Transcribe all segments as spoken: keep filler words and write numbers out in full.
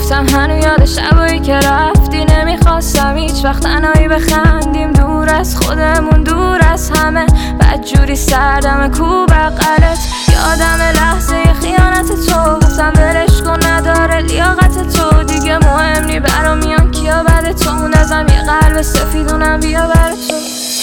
گفتم هنو یاد شبایی که رفتی، نمیخواستم هیچ وقت تنهایی بخندیم، دور از خودمون دور از همه، بدجوری سردم کو بغلت. یادم لحظه خیانت تو، گفتم ولش کن نداره لیاقت تو، دیگه مهم نی برام میان کیا بعد تو، موندازم یه قلب سفیدونم بیا بر تو.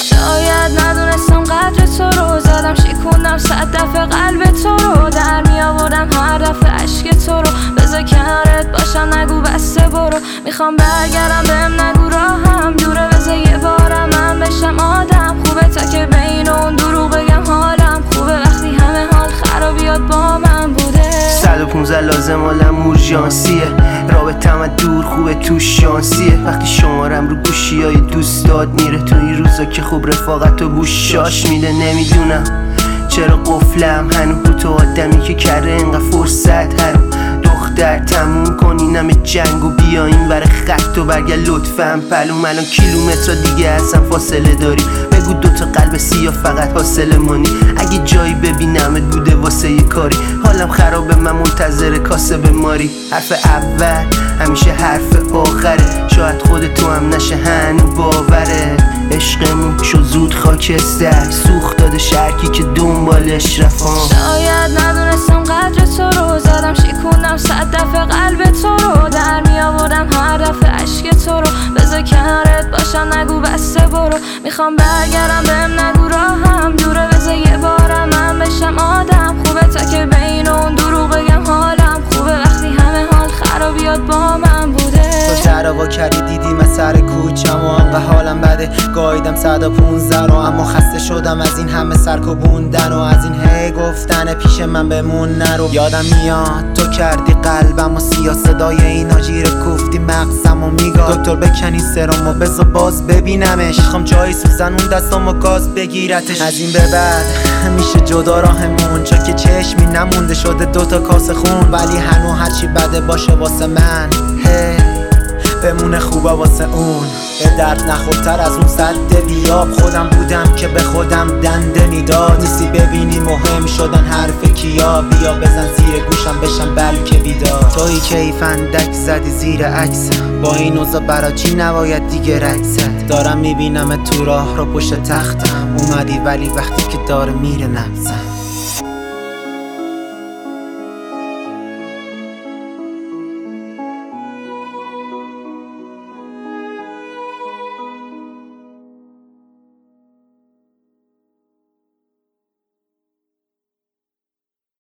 شاید ندونستم قدر تو رو، زدم شیکوندم صد دفعه قلب تو رو، در می آوردم هر دفعه عشق تو رو، بذار کنارت باشم نگو بسته برو، میخوام برگردم بهم نگو راهم دوره، بذار یه بارم من بشم آدم خوبه، تا که بین اون دروغ بگم حالم خوبه، وقتی همه حال خرابیات با من بوده. صد و پونزده لازم حالم اورژانسیه، رابطم از دور خوبه تو شانسیه، وقتی شمارم رو گوشی های دوستات میره، تو این روزا که خوب رفاقت و گوشاش میده. نمیدونم چرا قفلم هنو رو تو آدمی که کره انقدر فرصت هنو، دختر تموم کنین همه جنگ و بیاین ور خط و برگرد لطفاً پلوم، الان کیلومتر دیگه اصلا فاصله داری، بگو دوتا قلب سیاه فقط حاصل مانی، اگه جایی ببینمت بوده واسه یه کاری، حالم خرابه من منتظر کاسه به ماری، حرف اول همیشه حرف آخره، شاید خود تو هم نشه هنو باوره، عشقمون شو زود خاکستر، سوخت داده شرکی که دنبالش رفام. شاید ندونستم قدر تو رو، زدم شیکوندم صد دفعه قلب تو رو، در می آوردم هر دفعه عشق تو رو، بذار کنارت باشم نگو بسته برو، میخوام برگردم بهم نگو راهم دوره، بذار یه بارم من بشم آدم خوبه، تا که بین اون دروغ بگم حالم خوبه، وقتی همه حال خرابیات با من بوده. تو تراوا کردی دیدی من سر کوچم و انقدر حالم بده، گاییدم صد و پونزده رو، اما خسته شدم از این همه سرکوبوندن و از این هی گفتن پیش من بمون نرو. یادم میاد تو کردی قلبم و سیاه، صدای اینا جیره کوفتی مغزم و میگاد دکتر بکنی سرم و بذار باز ببینمش، میخوام جایی سوزن اون دستم و گاز بگیرتش، از این به بعد میشه جدا راهمون، چون که چشمی نمونده شده دوتا کاسه خون، ولی هنو هرچی بده باشه واسه من هی بمونه خوبه واسه اون، به درد نخورتر از اون سد بیاب، خودم بودم که به خودم دنده میداد، نیستی ببینی مهم شدن حرف کیا، بیا بزن زیر گوشم بشم بلکه بیدار، تویی که ای فندک زدی زیر عکسم، با این اوضاع برا چی نباید دیگه رکست، دارم میبینم تو راه رو پشت تختم اومدی، ولی وقتی که داره میره نفسم